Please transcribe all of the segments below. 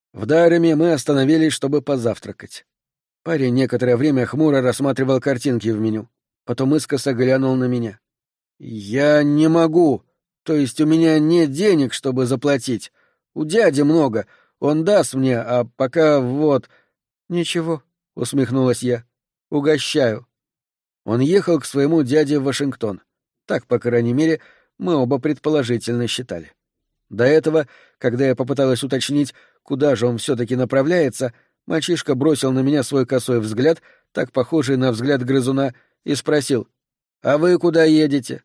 В Дареме мы остановились, чтобы позавтракать. Парень некоторое время хмуро рассматривал картинки в меню. Потом искоса глянул на меня. «Я не могу. То есть у меня нет денег, чтобы заплатить. У дяди много. Он даст мне, а пока вот...» «Ничего», — усмехнулась я. «Угощаю». Он ехал к своему дяде в Вашингтон. Так, по крайней мере, мы оба предположительно считали. До этого, когда я попыталась уточнить, куда же он все-таки направляется, мальчишка бросил на меня свой косой взгляд, так похожий на взгляд грызуна, и спросил: «А вы куда едете?»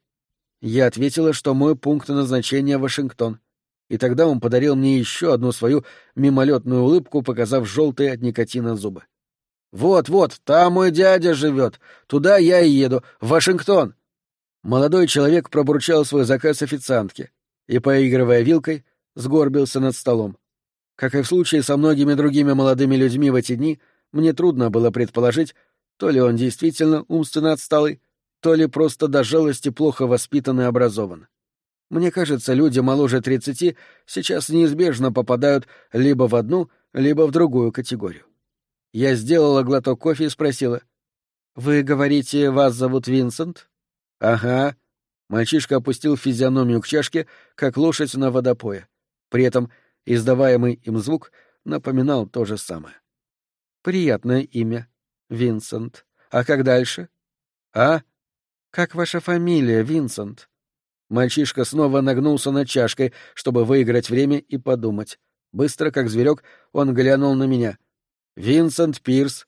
Я ответила, что мой пункт назначения — Вашингтон. И тогда он подарил мне еще одну свою мимолетную улыбку, показав желтые от никотина зубы. «Вот-вот, там мой дядя живет. Туда я и еду. В Вашингтон!» Молодой человек пробурчал свой заказ официантке и, поигрывая вилкой, сгорбился над столом. Как и в случае со многими другими молодыми людьми в эти дни, мне трудно было предположить, то ли он действительно умственно отсталый, то ли просто до жалости плохо воспитан и образован. Мне кажется, люди моложе 30 сейчас неизбежно попадают либо в одну, либо в другую категорию. Я сделала глоток кофе и спросила: «Вы говорите, вас зовут Винсент?» «Ага». Мальчишка опустил физиономию к чашке, как лошадь на водопое. При этом издаваемый им звук напоминал то же самое. «Приятное имя. Винсент. А как дальше?» «А? Как ваша фамилия, Винсент?» Мальчишка снова нагнулся над чашкой, чтобы выиграть время и подумать. Быстро, как зверек, он глянул на меня. «Винсент Пирс».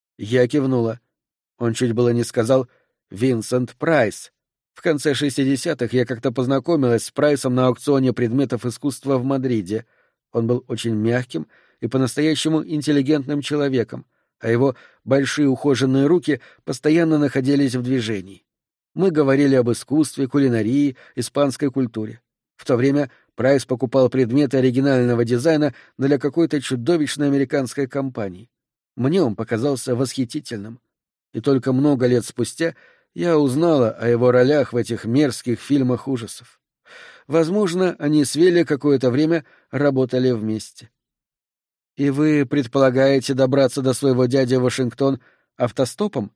Я кивнула. Он чуть было не сказал «Винсент Прайс». В конце 60-х я как-то познакомилась с Прайсом на аукционе предметов искусства в Мадриде. Он был очень мягким и по-настоящему интеллигентным человеком, а его большие ухоженные руки постоянно находились в движении. Мы говорили об искусстве, кулинарии, испанской культуре. В то время Прайс покупал предметы оригинального дизайна для какой-то чудовищной американской компании. Мне он показался восхитительным. И только много лет спустя я узнала о его ролях в этих мерзких фильмах ужасов. Возможно, они с Вилли какое-то время работали вместе. «И вы предполагаете добраться до своего дяди в Вашингтон автостопом?»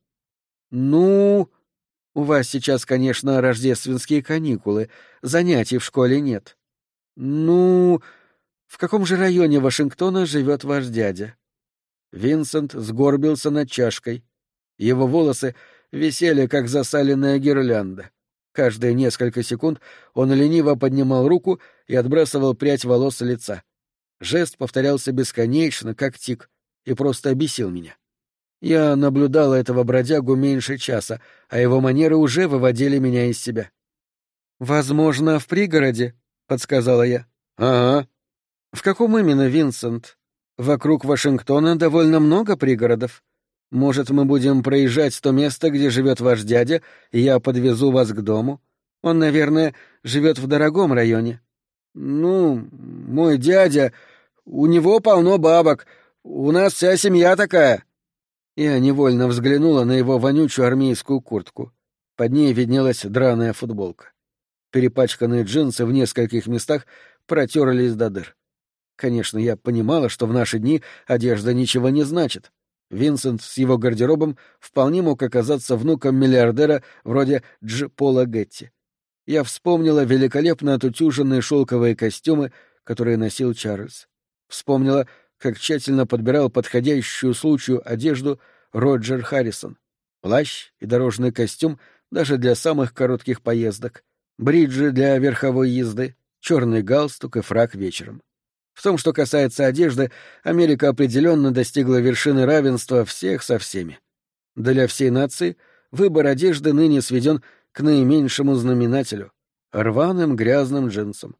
«Ну...» «У вас сейчас, конечно, рождественские каникулы, занятий в школе нет». «Ну...» «В каком же районе Вашингтона живет ваш дядя?» Винсент сгорбился над чашкой. Его волосы висели, как засаленная гирлянда. Каждые несколько секунд он лениво поднимал руку и отбрасывал прядь волос с лица. Жест повторялся бесконечно, как тик, и просто бесил меня. Я наблюдала этого бродягу меньше часа, а его манеры уже выводили меня из себя. «Возможно, в пригороде», — подсказала я. «Ага». «В каком именно, Винсент? Вокруг Вашингтона довольно много пригородов. Может, мы будем проезжать то место, где живет ваш дядя, и я подвезу вас к дому? Он, наверное, живет в дорогом районе». «Ну, мой дядя... У него полно бабок. У нас вся семья такая». Я невольно взглянула на его вонючую армейскую куртку. Под ней виднелась драная футболка. Перепачканные джинсы в нескольких местах протерлись до дыр. Конечно, я понимала, что в наши дни одежда ничего не значит. Винсент с его гардеробом вполне мог оказаться внуком миллиардера вроде Пола Гетти. Я вспомнила великолепно отутюженные шелковые костюмы, которые носил Чарльз. Вспомнила, как тщательно подбирал подходящую случаю одежду Роджер Харрисон. Плащ и дорожный костюм даже для самых коротких поездок, бриджи для верховой езды, черный галстук и фрак вечером. В том, что касается одежды, Америка определенно достигла вершины равенства всех со всеми. Для всей нации выбор одежды ныне сведен к наименьшему знаменателю — рваным грязным джинсам.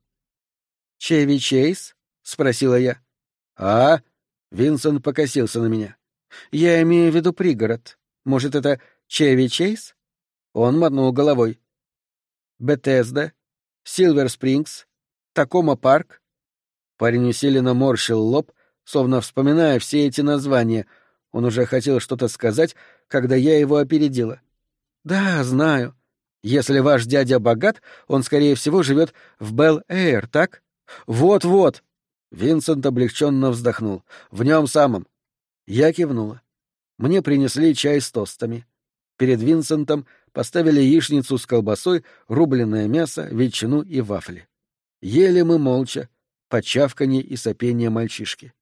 «Чеви Чейз?» — спросила я. «А?» — Винсент покосился на меня. «Я имею в виду пригород. Может, это Чеви Чейз?» Он мотнул головой. «Бетезда, Силвер Спрингс, Такома Парк». Парень усиленно морщил лоб, словно вспоминая все эти названия. Он уже хотел что-то сказать, когда я его опередила. «Да, знаю. Если ваш дядя богат, он, скорее всего, живет в Белл-Эйр, так? Вот-вот!» Винсент облегченно вздохнул. «В нем самом». Я кивнула. Мне принесли чай с тостами. Перед Винсентом поставили яичницу с колбасой, рубленное мясо, ветчину и вафли. Ели мы молча, под чавканье и сопение мальчишки.